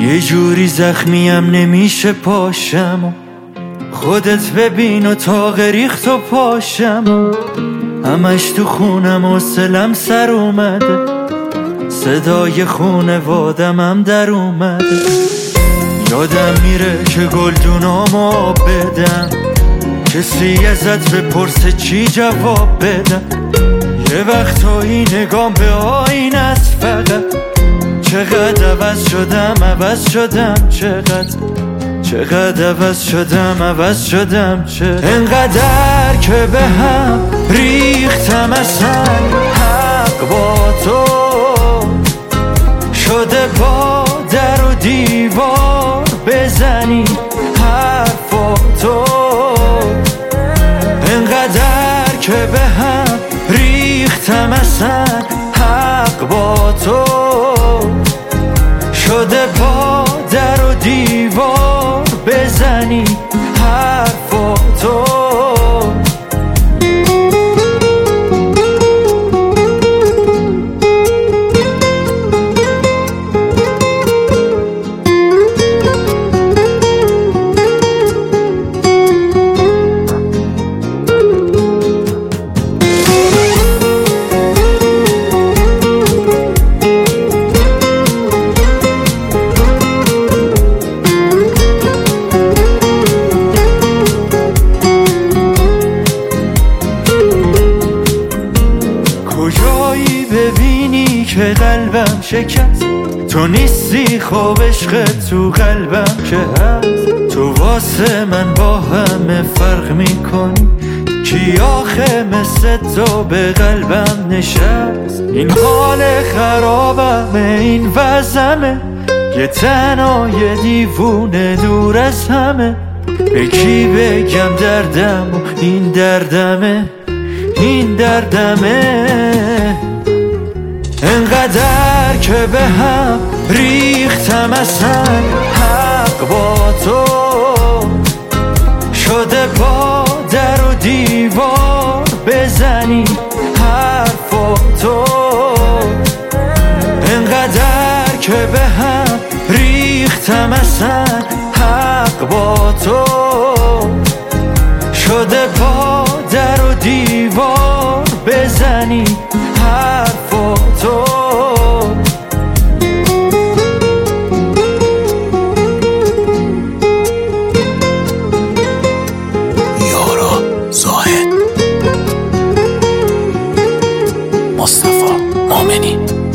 یه جوری زخمیم نمیشه پاشم، خودت ببین و تاق ریخت و پاشم، همش تو خونم و سلم سر اومده، صدای خونوادم هم در اومده. یادم میره که گلدونامو آب بدم، کسی ازت بپرسه چی جواب بدم. یه وقتایی نگام به آینه است فقط، چقدر عوض شدم چقدر عوض شدم انقدر که به هم ریختم اصلا حق با تو شده، با در و دیوار بزنی حرفاتو، انقدر که به هم ریختم اصلا حق با تو شده، با در و دیوار بزنی حرفاتو. کجایی ببینی که قلبم شکست، تو نیستی خب عشق تو قلبم که هست. تو واسه من با همه فرق میکنی، کی آخه مثل تو به قلبم نشست. این حال خرابمه، این وضعمه، یه تنها یه دیوونه دور از همه. به کی بگم دردم و این دردمه، انقدر که به هم ریختم اصلا حق با تو شده، با در و دیوار بزنی حرفاتو، انقدر که به هم ریختم اصلا حق با تو شده، با در و دیوار بزنی حرفاتو. یارا زاهد، مصطفی مومنی.